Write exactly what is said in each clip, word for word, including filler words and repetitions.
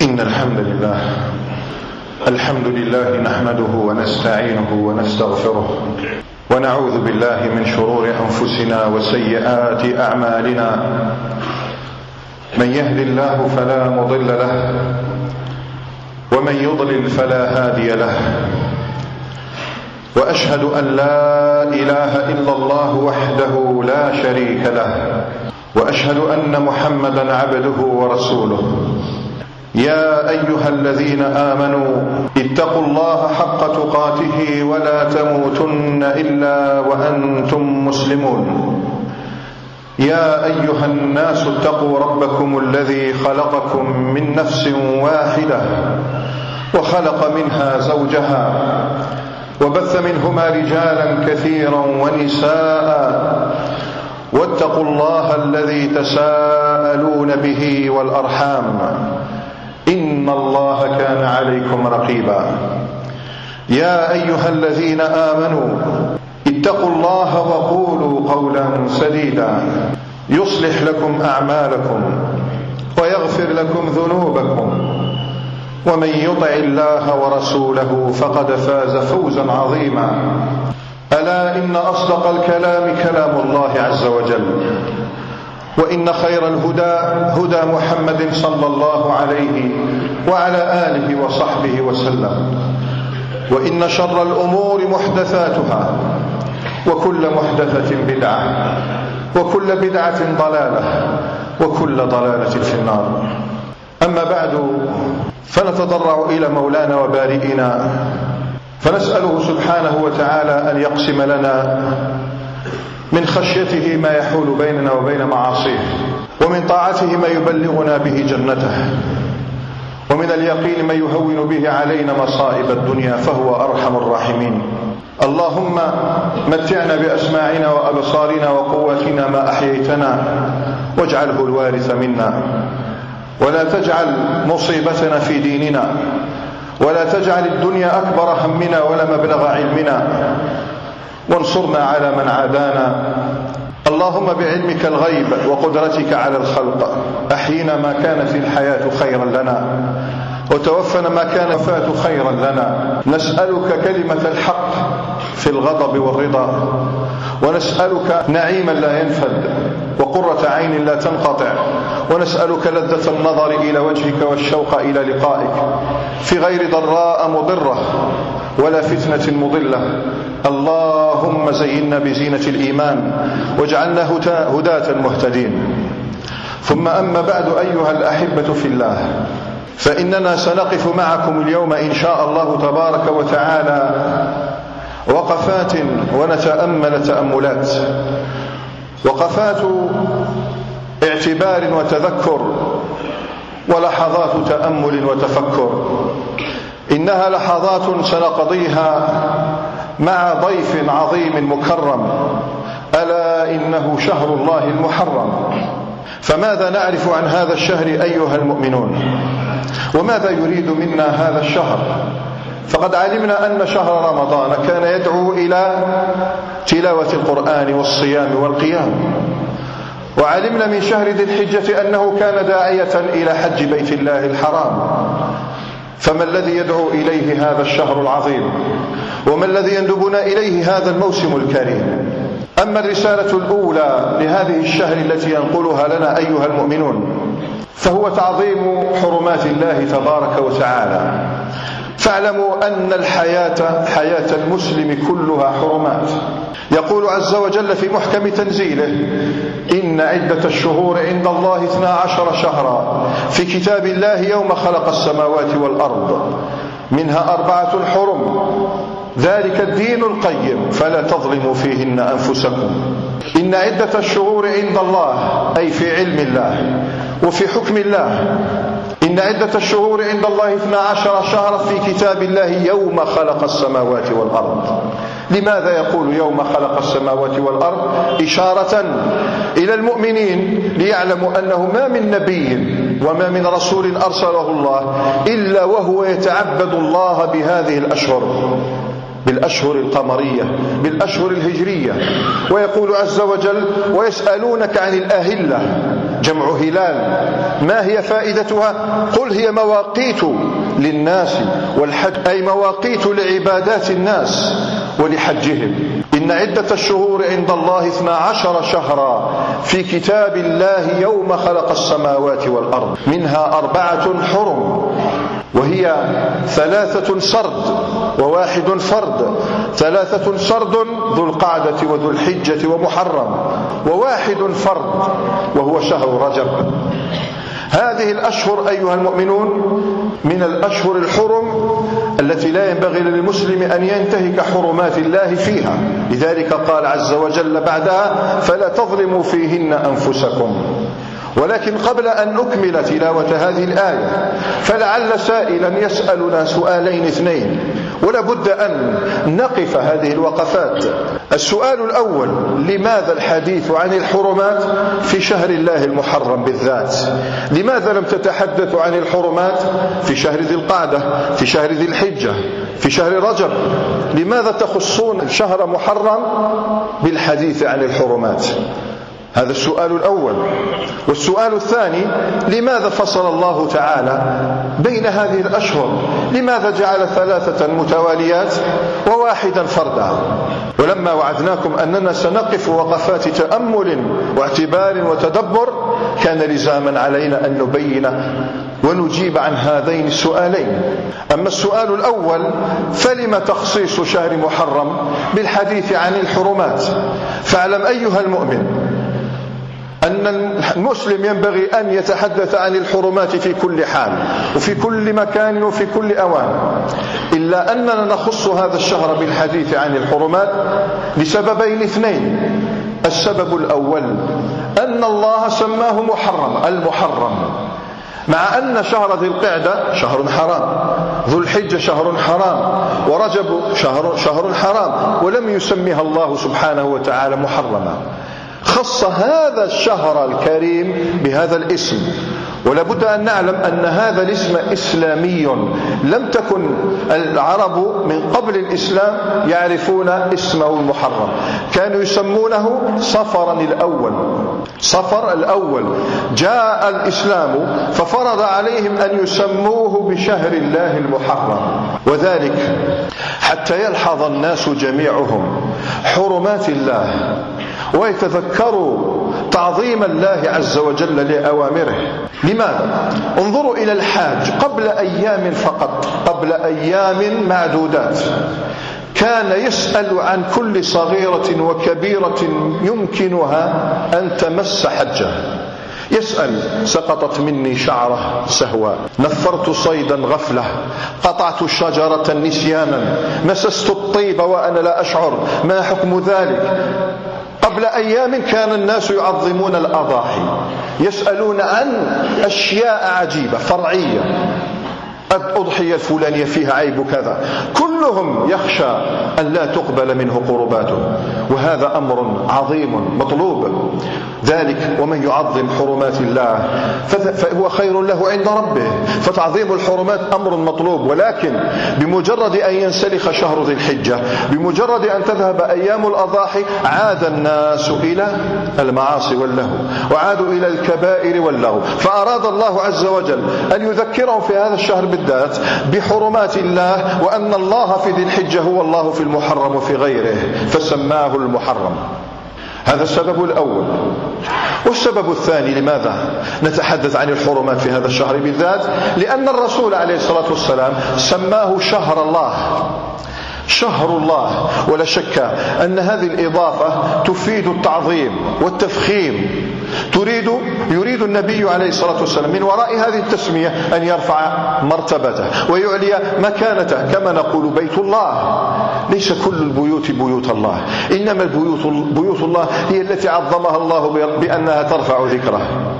إن الحمد لله الحمد لله نحمده ونستعينه ونستغفره ونعوذ بالله من شرور أنفسنا وسيئات أعمالنا. من يهد الله فلا مضل له ومن يضلل فلا هادي له، وأشهد أن لا إله إلا الله وحده لا شريك له، وأشهد أن محمدا عبده ورسوله. يا أيها الذين آمنوا اتقوا الله حق تقاته ولا تموتن إلا وأنتم مسلمون. يا أيها الناس اتقوا ربكم الذي خلقكم من نفس واحدة وخلق منها زوجها وبث منهما رجالا كثيرا ونساء، واتقوا الله الذي تساءلون به والأرحام إن الله كان عليكم رقيبا. يا أيها الذين آمنوا اتقوا الله وقولوا قولا سديدا يصلح لكم أعمالكم ويغفر لكم ذنوبكم، ومن يطع الله ورسوله فقد فاز فوزا عظيما. ألا إن أصدق الكلام كلام الله عز وجل، وإن خير الهدى هدى محمد صلى الله عليه وعلى آله وصحبه وسلم، وإن شر الأمور محدثاتها، وكل محدثة بدعة، وكل بدعة ضلالة، وكل ضلالة في النار. أما بعد، فنتضرع إلى مولانا وبارئنا فنسأله سبحانه وتعالى أن يقسم لنا من خشيته ما يحول بيننا وبين معاصيه، ومن طاعته ما يبلغنا به جنته، ومن اليقين ما يهون به علينا مصائب الدنيا، فهو أرحم الراحمين. اللهم متعنا بأسماعنا وأبصارنا وقوتنا ما أحييتنا، واجعله الوارث منا، ولا تجعل مصيبتنا في ديننا، ولا تجعل الدنيا أكبر همنا ولا مبلغ علمنا، وانصرنا على من عادانا. اللهم بعلمك الغيب وقدرتك على الخلق أحينا ما كانت الحياة خيرا لنا، وتوفنا ما كان الوفاة خيرا لنا. نسألك كلمة الحق في الغضب والرضا، ونسألك نعيما لا ينفد وقرة عين لا تنقطع، ونسألك لذة النظر إلى وجهك والشوق إلى لقائك في غير ضراء مضرة ولا فتنة مضلة. اللهم زينا بزينة الإيمان واجعلنا هداة مهتدين. ثم أما بعد، أيها الأحبة في الله، فإننا سنقف معكم اليوم إن شاء الله تبارك وتعالى وقفات ونتأمل تأملات، وقفات اعتبار وتذكر، ولحظات تأمل وتفكر. إنها لحظات سنقضيها مع ضيف عظيم مكرم، ألا إنه شهر الله المحرم. فماذا نعرف عن هذا الشهر أيها المؤمنون؟ وماذا يريد منا هذا الشهر؟ فقد علمنا أن شهر رمضان كان يدعو إلى تلاوة القرآن والصيام والقيام، وعلمنا من شهر ذي الحجة أنه كان داعية إلى حج بيت الله الحرام. فما الذي يدعو إليه هذا الشهر العظيم؟ وما الذي يندبنا إليه هذا الموسم الكريم؟ أما الرسالة الأولى لهذه الشهر التي ينقلها لنا أيها المؤمنون، فهو تعظيم حرمات الله تبارك وتعالى. فاعلموا أن الحياة حياة المسلم كلها حرمات. يقول عز وجل في محكم تنزيله: إن عدة الشهور عند الله اثنا عشر شهرا في كتاب الله يوم خلق السماوات والأرض منها أربعة حرم ذلك الدين القيم فلا تظلموا فيهن أنفسكم. إن عدة الشهور عند الله أي في علم الله وفي حكم الله. إن عدة الشهور عند الله اثنا عشر شهرا في كتاب الله يوم خلق السماوات والأرض. لماذا يقول يوم خلق السماوات والأرض؟ إشارة إلى المؤمنين ليعلموا أنه ما من نبي وما من رسول أرسله الله إلا وهو يتعبد الله بهذه الأشهر، بالأشهر القمرية، بالأشهر الهجرية. ويقول عز وجل: ويسألونك عن الأهلة جمع هلال. ما هي فائدتها؟ قل هي مواقيت للناس والحج، أي مواقيت لعبادات الناس ولحجهم. إن عدة الشهور عند الله اثنا عشر شهرا في كتاب الله يوم خلق السماوات والأرض منها أربعة حرم، وهي ثلاثة سرد وواحد فرد. ثلاثة سرد ذو القعدة وذو الحجة ومحرم، وواحد فرد وهو شهر رجب. هذه الأشهر أيها المؤمنون من الأشهر الحرم التي لا ينبغي للمسلم أن ينتهك حرمات الله فيها. لذلك قال عز وجل بعدها: فلا تظلموا فيهن أنفسكم. ولكن قبل أن نكمل تلاوة هذه الآية فلعل سائلا يسألنا سؤالين اثنين، ولا بد أن نقف هذه الوقفات. السؤال الأول: لماذا الحديث عن الحرمات في شهر الله المحرم بالذات؟ لماذا لم تتحدث عن الحرمات في شهر ذي القعدة، في شهر ذي الحجة، في شهر رجب؟ لماذا تخصون شهر محرم بالحديث عن الحرمات؟ هذا السؤال الأول. والسؤال الثاني: لماذا فصل الله تعالى بين هذه الأشهر؟ لماذا جعل ثلاثة متواليات وواحدا فردا؟ ولما وعدناكم أننا سنقف وقفات تأمل واعتبار وتدبر، كان لزاما علينا أن نبين ونجيب عن هذين السؤالين. أما السؤال الأول: فلم تخصيص شهر محرم بالحديث عن الحرمات؟ فاعلم أيها المؤمن أن المسلم ينبغي أن يتحدث عن الحرمات في كل حال وفي كل مكان وفي كل أوان، إلا أننا نخص هذا الشهر بالحديث عن الحرمات لسببين اثنين. السبب الأول أن الله سماه محرم، المحرم، مع أن شهر ذي القعدة شهر حرام، ذو الحجة شهر حرام، ورجب شهر, شهر حرام، ولم يسميها الله سبحانه وتعالى محرما. خص هذا الشهر الكريم بهذا الاسم. ولا بد أن نعلم أن هذا الاسم إسلامي، لم تكن العرب من قبل الإسلام يعرفون اسمه المحرم، كانوا يسمونه صفرا الأول. صفر الأول جاء الإسلام ففرض عليهم أن يسموه بشهر الله المحرم، وذلك حتى يلحظ الناس جميعهم حرمات الله ويتذكروا تعظيم الله عز وجل لأوامره. لماذا؟ انظروا إلى الحاج قبل أيام فقط، قبل أيام معدودات، كان يسأل عن كل صغيرة وكبيرة يمكنها أن تمس حجه. يسأل: سقطت مني شعرة سهوا، نفرت صيدا غفلة، قطعت شجرة نسيانا، مسست الطيب وأنا لا أشعر، ما حكم ذلك؟ قبل أيام كان الناس يعظمون الأضاحي، يسألون عن أشياء عجيبة فرعية، الأضحية الفلانية فيها عيب كذا، كلهم يخشى أن لا تقبل منه قرباته، وهذا أمر عظيم مطلوب. ذلك ومن يعظم حرمات الله فهو خير له عند ربه. فتعظيم الحرمات أمر مطلوب، ولكن بمجرد أن ينسلخ شهر ذي الحجة، بمجرد أن تذهب أيام الأضاحي، عاد الناس إلى المعاصي واللهو، وعادوا إلى الكبائر واللغو. فأراد الله عز وجل أن يذكرهم في هذا الشهر بالذات بحرمات الله، وأن الله في ذي الحجة هو الله في المحرم وفي غيره، فسماه المحرم. هذا السبب الأول. والسبب الثاني: لماذا نتحدث عن الحرمات في هذا الشهر بالذات؟ لأن الرسول عليه الصلاة والسلام سماه شهر الله، شهر الله. ولا شك أن هذه الإضافة تفيد التعظيم والتفخيم. تريد يريد النبي عليه الصلاة والسلام من وراء هذه التسمية أن يرفع مرتبته ويعلي مكانته. كما نقول بيت الله، ليس كل البيوت بيوت الله، إنما البيوت بيوت الله هي التي عظمها الله بأنها ترفع ذكره.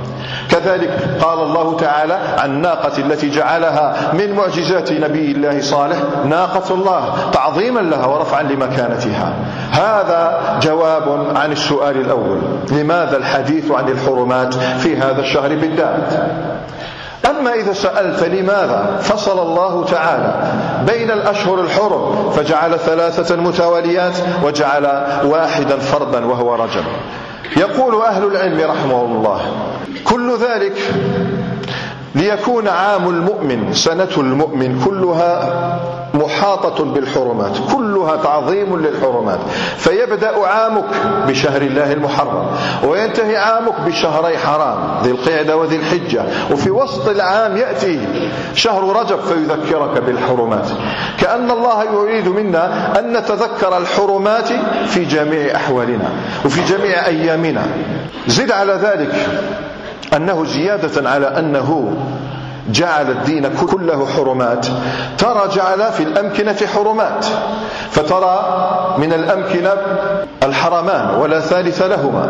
كذلك قال الله تعالى عن الناقة التي جعلها من معجزات نبي الله صالح ناقة الله، تعظيما لها ورفعا لمكانتها. هذا جواب عن السؤال الأول: لماذا الحديث عن الحرمات في هذا الشهر بالذات؟ أما إذا سألت لماذا فصل الله تعالى بين الأشهر الحرم فجعل ثلاثة متواليات وجعل واحدا فردا وهو رجب، يقول أهل العلم رحمه الله: كل ذلك ليكون عام المؤمن، سنة المؤمن كلها محاطة بالحرمات، كلها تعظيم للحرمات. فيبدأ عامك بشهر الله المحرم، وينتهي عامك بشهري حرام ذي القعدة وذي الحجة، وفي وسط العام يأتي شهر رجب فيذكرك بالحرمات. كأن الله يريد منا أن نتذكر الحرمات في جميع أحوالنا وفي جميع أيامنا. زد على ذلك أنه زيادة على أنه جعل الدين كله حرمات، ترى جعل في الأمكنة حرمات، فترى من الأمكنة الحرمان ولا ثالث لهما.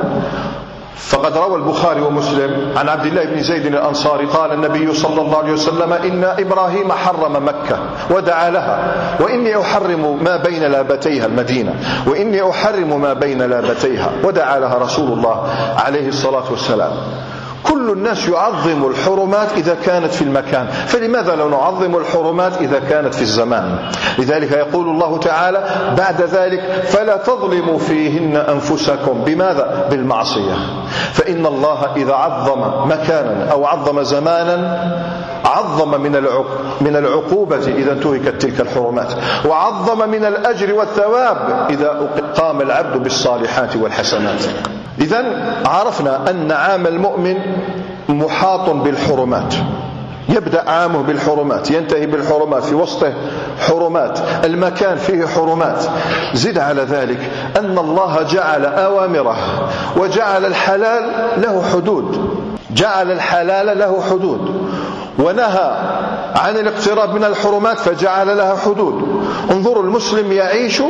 فقد روى البخاري ومسلم عن عبد الله بن زيد الأنصاري قال النبي صلى الله عليه وسلم: إن إبراهيم حرم مكة ودعا لها، وإني أحرم ما بين لابتيها المدينة، وإني أحرم ما بين لابتيها، ودعا لها رسول الله عليه الصلاة والسلام. كل الناس يعظم الحرمات إذا كانت في المكان، فلماذا لا نعظم الحرمات إذا كانت في الزمان؟ لذلك يقول الله تعالى بعد ذلك: فلا تظلموا فيهن أنفسكم. بماذا؟ بالمعصية. فإن الله إذا عظم مكانا أو عظم زمانا عظم من العقوبة إذا انتهكت تلك الحرمات، وعظم من الأجر والثواب إذا قام العبد بالصالحات والحسنات. إذن عرفنا أن عام المؤمن محاط بالحرمات، يبدأ عامه بالحرمات، ينتهي بالحرمات، في وسطه حرمات، المكان فيه حرمات. زد على ذلك أن الله جعل أوامره وجعل الحلال له حدود، جعل الحلال له حدود، ونهى عن الاقتراب من الحرمات فجعل لها حدود. انظروا، المسلم يعيش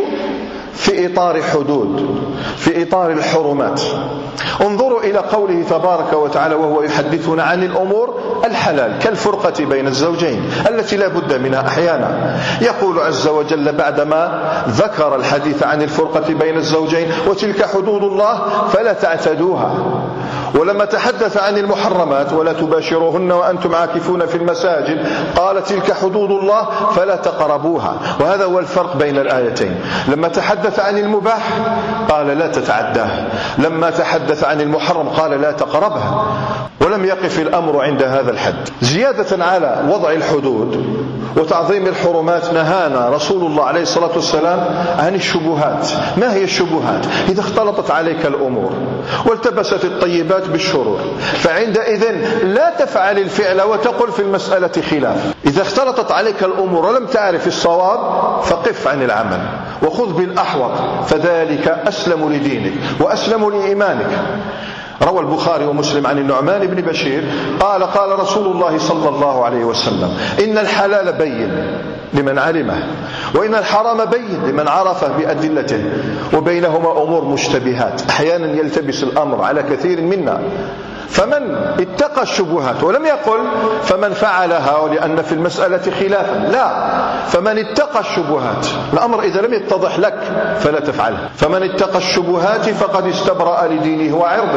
في إطار حدود، في إطار الحرمات. انظروا إلى قوله تبارك وتعالى وهو يحدثنا عن الأمور الحلال كالفرقة بين الزوجين التي لا بد منها أحيانا. يقول عز وجل بعدما ذكر الحديث عن الفرقة بين الزوجين: وتلك حدود الله فلا تعتدوها. ولما تحدث عن المحرمات: ولا تباشروهن وأنتم عاكفون في المساجد، قال: تلك حدود الله فلا تقربوها. وهذا هو الفرق بين الآيتين. لما تحدث عن المباح قال: لا تتعداه. لما تحدث عن المحرم قال: لا تقربها. ولم يقف الأمر عند هذا الحد. زيادة على وضع الحدود وتعظيم الحرمات نهانا رسول الله عليه الصلاة والسلام عن الشبهات. ما هي الشبهات؟ إذا اختلطت عليك الأمور والتبست الطيبات بالشرور، فعندئذ لا تفعل الفعل وتقل في المسألة خلاف. إذا اختلطت عليك الأمور ولم تعرف الصواب فقف عن العمل وخذ بالأحوط، فذلك أسلم لدينك وأسلم لإيمانك. روى البخاري ومسلم عن النعمان بن بشير قال: قال رسول الله صلى الله عليه وسلم: إن الحلال بين لمن علمه، وإن الحرام بين لمن عرفه بأدلته، وبينهما أمور مشتبهات. أحيانا يلتبس الأمر على كثير منا، فمن اتقى الشبهات، ولم يقل فمن فعلها لأن في المسألة خلافا، لا، فمن اتقى الشبهات. الأمر إذا لم يتضح لك فلا تفعله. فمن اتقى الشبهات فقد استبرأ لدينه وعرضه.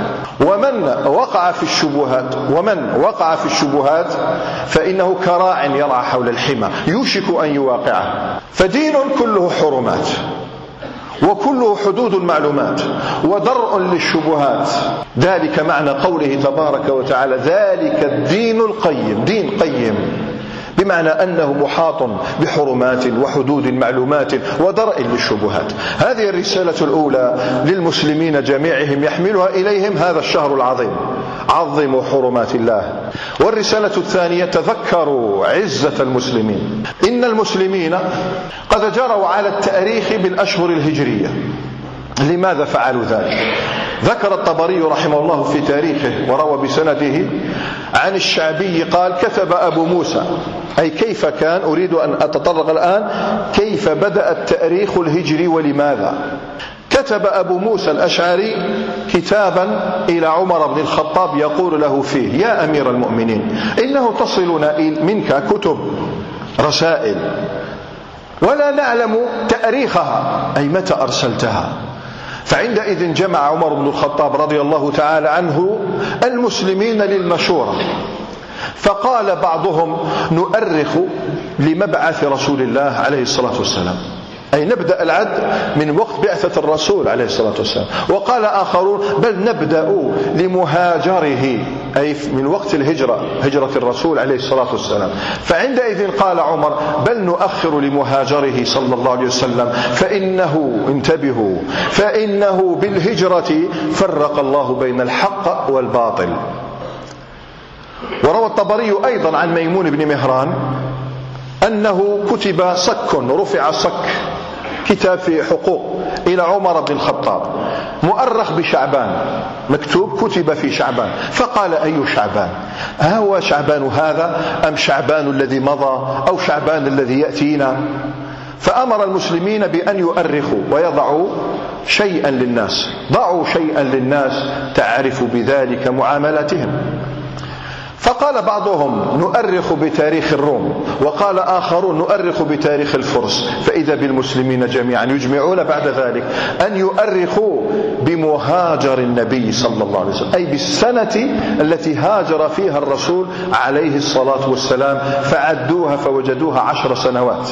ومن وقع في الشبهات ومن وقع في الشبهات فإنه كراع يرعى حول الحمى يوشك أن يواقعه. فدين كله حرمات وكله حدود المعلومات ودرء للشبهات. ذلك معنى قوله تبارك وتعالى: ذلك الدين القيم. دين قيم بمعنى أنه محاط بحرمات وحدود معلومات ودرء للشبهات. هذه الرسالة الأولى للمسلمين جميعهم يحملها إليهم هذا الشهر العظيم: عظموا حرمات الله. والرسالة الثانية: تذكروا عزة المسلمين. إن المسلمين قد جروا على التاريخ بالأشهر الهجرية. لماذا فعلوا ذلك؟ ذكر الطبري رحمه الله في تاريخه وروى بسنده عن الشعبي قال: كتب أبو موسى، أي كيف كان، أريد أن أتطرق الآن كيف بدأ التاريخ الهجري ولماذا. كتب أبو موسى الأشعري كتابا إلى عمر بن الخطاب يقول له فيه: يا أمير المؤمنين، إنه تصلنا منك كتب رسائل ولا نعلم تاريخها، أي متى أرسلتها. فعندئذ جمع عمر بن الخطاب رضي الله تعالى عنه المسلمين للمشورة، فقال بعضهم: نؤرخ لمبعث رسول الله عليه الصلاة والسلام، أي نبدأ العد من وقت بعثة الرسول عليه الصلاة والسلام. وقال آخرون بل نبدأ لمهاجره، أي من وقت الهجرة، هجرة الرسول عليه الصلاة والسلام. فعندئذ قال عمر بل نؤخر لمهاجره صلى الله عليه وسلم، فإنه انتبهوا فإنه بالهجرة فرق الله بين الحق والباطل. وروى الطبري أيضا عن ميمون بن مهران أنه كتب صك، رفع صك، كتاب في حقوق إلى عمر بن الخطاب مؤرخ بشعبان، مكتوب كتب في شعبان. فقال أي شعبان؟ هو شعبان هذا أم شعبان الذي مضى أو شعبان الذي يأتينا؟ فأمر المسلمين بأن يؤرخوا ويضعوا شيئا للناس، ضعوا شيئا للناس تعرف بذلك معاملتهم. فقال بعضهم نؤرخ بتاريخ الروم، وقال آخرون نؤرخ بتاريخ الفرس. فإذا بالمسلمين جميعا يجمعون بعد ذلك أن يؤرخوا بمهاجر النبي صلى الله عليه وسلم، أي بالسنة التي هاجر فيها الرسول عليه الصلاة والسلام. فعدوها فوجدوها عشر سنوات،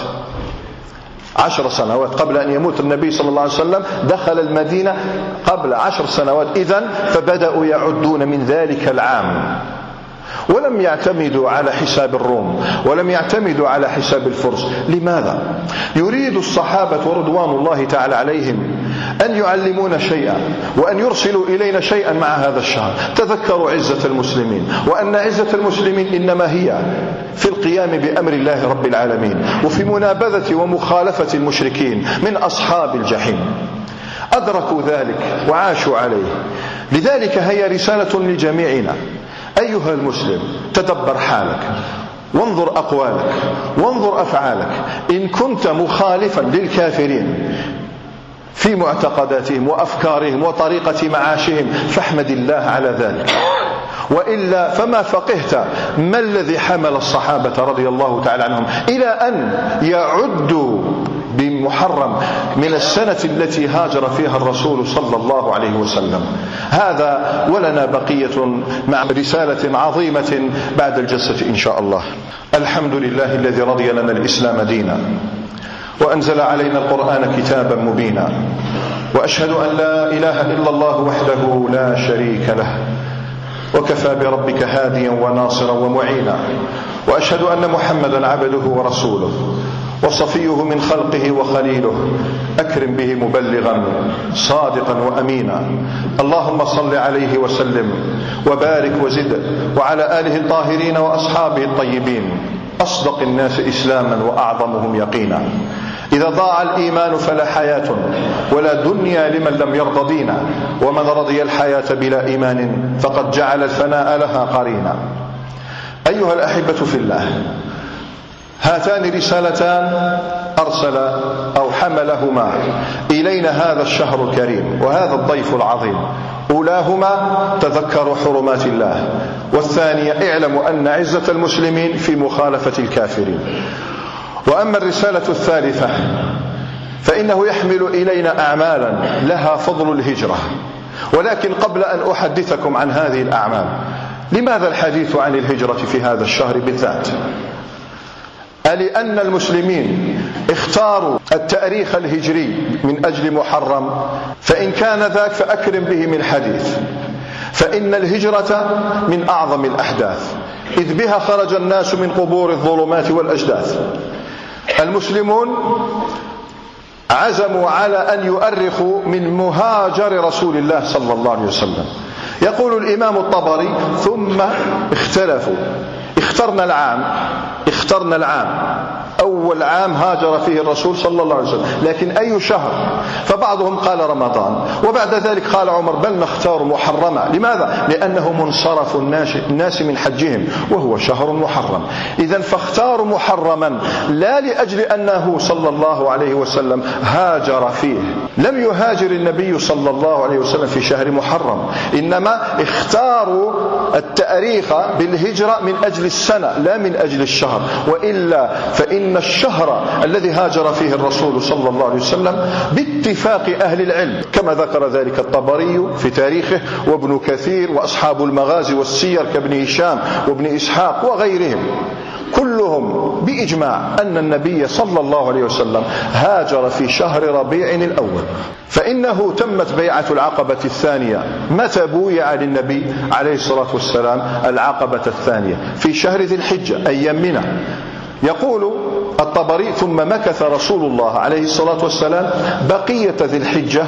عشر سنوات قبل أن يموت النبي صلى الله عليه وسلم، دخل المدينة قبل عشر سنوات. إذن فبدأوا يعدون من ذلك العام، ولم يعتمدوا على حساب الروم ولم يعتمدوا على حساب الفرس. لماذا؟ يريد الصحابة رضوان الله تعالى عليهم أن يعلمون شيئا وأن يرسلوا إلينا شيئا مع هذا الشهر. تذكروا عزة المسلمين، وأن عزة المسلمين إنما هي في القيام بأمر الله رب العالمين وفي منابذة ومخالفة المشركين من أصحاب الجحيم. أدركوا ذلك وعاشوا عليه. لذلك هي رسالة لجميعنا. أيها المسلم تدبر حالك، وانظر أقوالك، وانظر أفعالك. إن كنت مخالفا للكافرين في معتقداتهم وأفكارهم وطريقة معاشهم فاحمد الله على ذلك، وإلا فما فقهت ما الذي حمل الصحابة رضي الله تعالى عنهم إلى أن يعدوا بمحرم من السنة التي هاجر فيها الرسول صلى الله عليه وسلم. هذا ولنا بقية مع رسالة عظيمة بعد الجلسة إن شاء الله. الحمد لله الذي رضي لنا الإسلام دينا، وأنزل علينا القرآن كتابا مبينا، وأشهد أن لا إله إلا الله وحده لا شريك له، وكفى بربك هاديا وناصرا ومعينا، وأشهد أن محمدا عبده ورسوله وصفيه من خلقه وخليله، أكرم به مبلغا صادقا وأمينا. اللهم صل عليه وسلم وبارك وزد، وعلى آله الطاهرين وأصحابه الطيبين، أصدق الناس إسلاما وأعظمهم يقينا. إذا ضاع الإيمان فلا حياة ولا دنيا لمن لم يرض دينا، ومن رضي الحياة بلا إيمان فقد جعل الفناء لها قرينا. أيها الأحبة في الله، هاتان رسالتان أرسل أو حملهما إلينا هذا الشهر الكريم وهذا الضيف العظيم. أولاهما تذكروا حرمات الله، والثانية اعلموا أن عزة المسلمين في مخالفة الكافرين. وأما الرسالة الثالثة فإنه يحمل إلينا أعمالا لها فضل الهجرة. ولكن قبل أن أحدثكم عن هذه الأعمال، لماذا الحديث عن الهجرة في هذا الشهر بالذات؟ ألأن المسلمين اختاروا التاريخ الهجري من أجل محرم؟ فإن كان ذاك فأكرم به من حديث. فإن الهجرة من أعظم الأحداث، إذ بها خرج الناس من قبور الظلمات والأجداث. المسلمون عزموا على أن يؤرخوا من مهاجر رسول الله صلى الله عليه وسلم. يقول الإمام الطبري ثم اختلفوا، اخترنا العام اخترنا العام أول عام هاجر فيه الرسول صلى الله عليه وسلم، لكن أي شهر؟ فبعضهم قال رمضان، وبعد ذلك قال عمر بل نختار محرما. لماذا؟ لأنه منصرف الناس من حجهم وهو شهر محرم. إذن فاختاروا محرما لا لأجل أنه صلى الله عليه وسلم هاجر فيه. لم يهاجر النبي صلى الله عليه وسلم في شهر محرم، إنما اختاروا التاريخ بالهجرة من أجل السنة لا من أجل الشهر. وإلا فإن الشهر الذي هاجر فيه الرسول صلى الله عليه وسلم باتفاق أهل العلم كما ذكر ذلك الطبري في تاريخه وابن كثير وأصحاب المغازي والسير كابن هشام وابن إسحاق وغيرهم، كلهم بإجماع أن النبي صلى الله عليه وسلم هاجر في شهر ربيع الأول، فإنه تمت بيعة العقبة الثانية. متى بويع للنبي عليه الصلاة والسلام العقبة الثانية؟ في شهر ذي الحجة أيام منى. يقول الطبري: ثم مكث رسول الله عليه الصلاة والسلام بقية ذي الحجة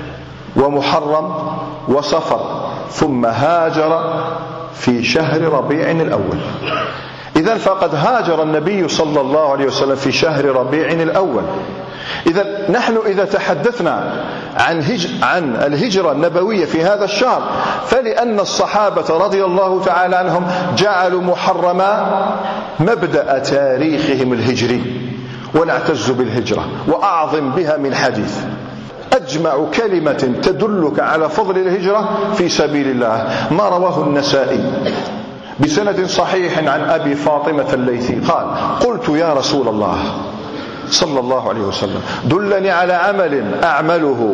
ومحرم وصفر، ثم هاجر في شهر ربيع الأول. إذن فقد هاجر النبي صلى الله عليه وسلم في شهر ربيع الأول. إذن نحن إذا تحدثنا عن, هج... عن الهجرة النبوية في هذا الشهر، فلأن الصحابة رضي الله تعالى عنهم جعلوا محرما مبدأ تاريخهم الهجري، ونعتز بالهجرة وأعظم بها من حديث. أجمع كلمة تدلك على فضل الهجرة في سبيل الله ما رواه النسائي بسند صحيح عن أبي فاطمة الليثي قال: قلت يا رسول الله صلى الله عليه وسلم دلني على عمل أعمله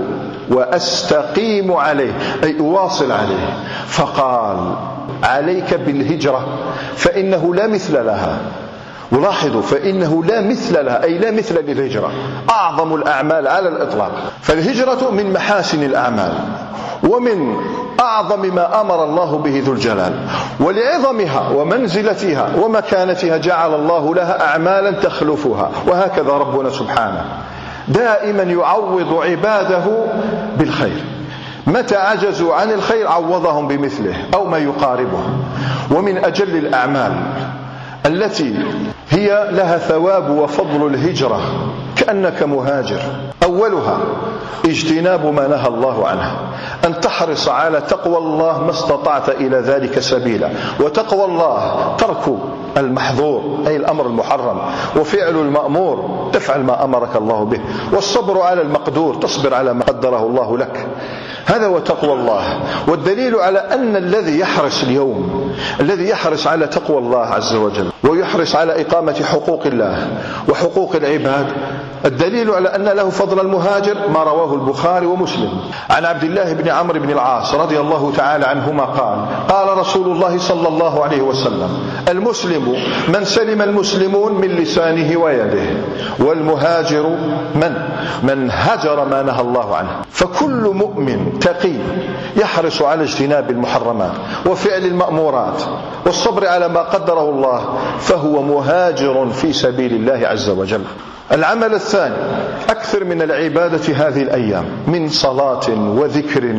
وأستقيم عليه، أي أواصل عليه. فقال: عليك بالهجرة فإنه لا مثل لها. ولاحظوا: فإنه لا مثل لها، أي لا مثل للهجرة، أعظم الأعمال على الإطلاق. فالهجرة من محاسن الأعمال ومن أعظم ما أمر الله به ذو الجلال، ولعظمها ومنزلتها ومكانتها جعل الله لها أعمالا تخلفها. وهكذا ربنا سبحانه دائما يعوض عباده بالخير، متى عجزوا عن الخير عوضهم بمثله أو ما يقاربه. ومن أجل الأعمال التي هي لها ثواب وفضل الهجرة كأنك مهاجر، أولها اجتناب ما نهى الله عنه، أن تحرص على تقوى الله ما استطعت إلى ذلك سبيلا. وتقوى الله ترك المحظور أي الأمر المحرم، وفعل المأمور تفعل ما أمرك الله به، والصبر على المقدور تصبر على ما قدره الله لك. هذا هو تقوى الله. والدليل على أن الذي يحرص اليوم الذي يحرص على تقوى الله عز وجل ويحرص على إقامة حقوق الله وحقوق العباد، الدليل على أن له فضل المهاجر ما رواه البخاري ومسلم عن عبد الله بن عمرو بن العاص رضي الله تعالى عنهما قال: قال رسول الله صلى الله عليه وسلم: المسلم من سلم المسلمون من لسانه ويده، والمهاجر من من هجر ما نهى الله عنه. فكل مؤمن تقي يحرص على اجتناب المحرمات وفعل المأمورات والصبر على ما قدره الله فهو مهاجر في سبيل الله عز وجل. العمل الثاني: أكثر من العبادة هذه الأيام من صلاة وذكر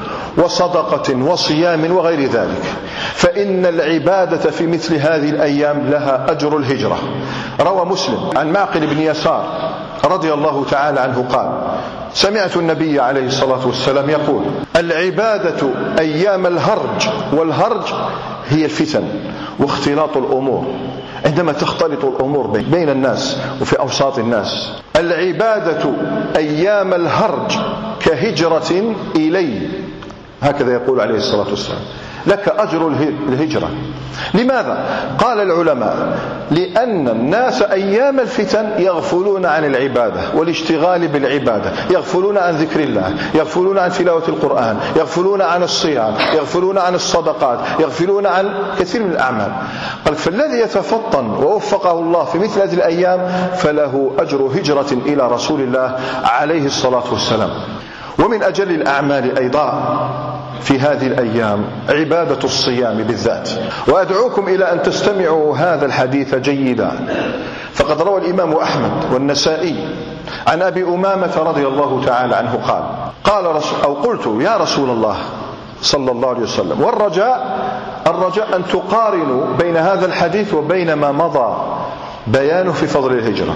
وصدقة وصيام وغير ذلك، فإن العبادة في مثل هذه الأيام لها أجر الهجرة. روى مسلم عن معقل بن يسار رضي الله تعالى عنه قال: سمعت النبي عليه الصلاة والسلام يقول: العبادة أيام الهرج. والهرج هي الفتن واختلاط الأمور، عندما تختلط الأمور بين الناس وفي أوساط الناس. العبادة أيام الهرج كهجرة إلي، هكذا يقول عليه الصلاة والسلام، لك أجر الهجرة. لماذا؟ قال العلماء: لأن الناس أيام الفتن يغفلون عن العبادة والاشتغال بالعبادة، يغفلون عن ذكر الله، يغفلون عن تلاوة القرآن، يغفلون عن الصيام، يغفلون عن الصدقات، يغفلون عن كثير من الأعمال. قال: فالذي يتفطن ووفقه الله في مثل هذه الأيام فله أجر هجرة إلى رسول الله عليه الصلاة والسلام. ومن أجل الأعمال أيضا في هذه الأيام عبادة الصيام بالذات. وأدعوكم إلى أن تستمعوا هذا الحديث جيدا، فقد روى الإمام أحمد والنسائي عن أبي أمامة رضي الله تعالى عنه قال: قال رسول أو قلت يا رسول الله صلى الله عليه وسلم، والرجاء الرجاء أن تقارنوا بين هذا الحديث وبين ما مضى بيانه في فضل الهجرة.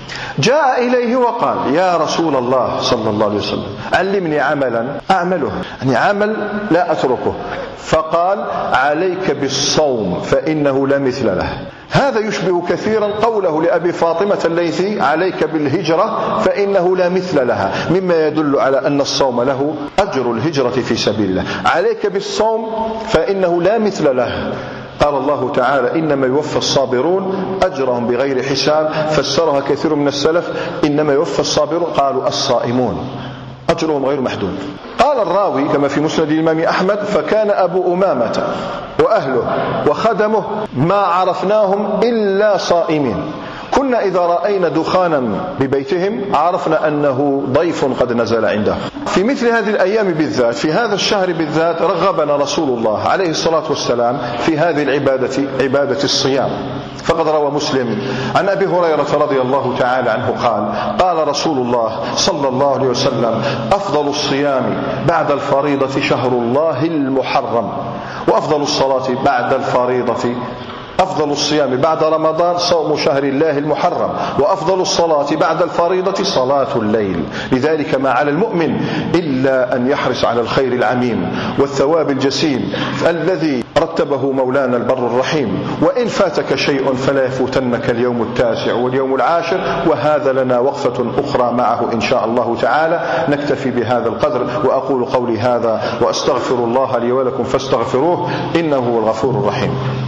جاء إليه وقال: يا رسول الله صلى الله عليه وسلم، علمني عملا أعمله، يعني عمل لا أتركه. فقال: عليك بالصوم فإنه لا مثل له. هذا يشبه كثيرا قوله لأبي فاطمة الليثي: عليك بالهجرة فإنه لا مثل لها، مما يدل على أن الصوم له أجر الهجرة في سبيل الله. عليك بالصوم فإنه لا مثل له. قال الله تعالى: إنما يوفى الصابرون أجرهم بغير حساب. فسرها كثير من السلف: إنما يوفى الصابرون قالوا الصائمون أجرهم غير محدود. قال الراوي كما في مسند الإمام أحمد: فكان أبو أمامة وأهله وخدمه ما عرفناهم إلا صائمين. كنا إذا رأينا دخانا ببيتهم عرفنا أنه ضيف قد نزل عنده. في مثل هذه الأيام بالذات، في هذا الشهر بالذات، رغبنا رسول الله عليه الصلاة والسلام في هذه العبادة، عبادة الصيام. فقد روى مسلم عن أبي هريرة رضي الله تعالى عنه قال: قال رسول الله صلى الله عليه وسلم: أفضل الصيام بعد الفريضة شهر الله المحرم، وأفضل الصلاة بعد الفريضة أفضل الصيام بعد رمضان صوم شهر الله المحرم، وأفضل الصلاة بعد الفريضة صلاة الليل. لذلك ما على المؤمن إلا أن يحرص على الخير العميم والثواب الجسيم الذي رتبه مولانا البر الرحيم. وإن فاتك شيء فلا يفوتنك اليوم التاسع واليوم العاشر، وهذا لنا وقفة أخرى معه إن شاء الله تعالى. نكتفي بهذا القدر، وأقول قولي هذا وأستغفر الله لي ولكم فاستغفروه إنه هو الغفور الرحيم.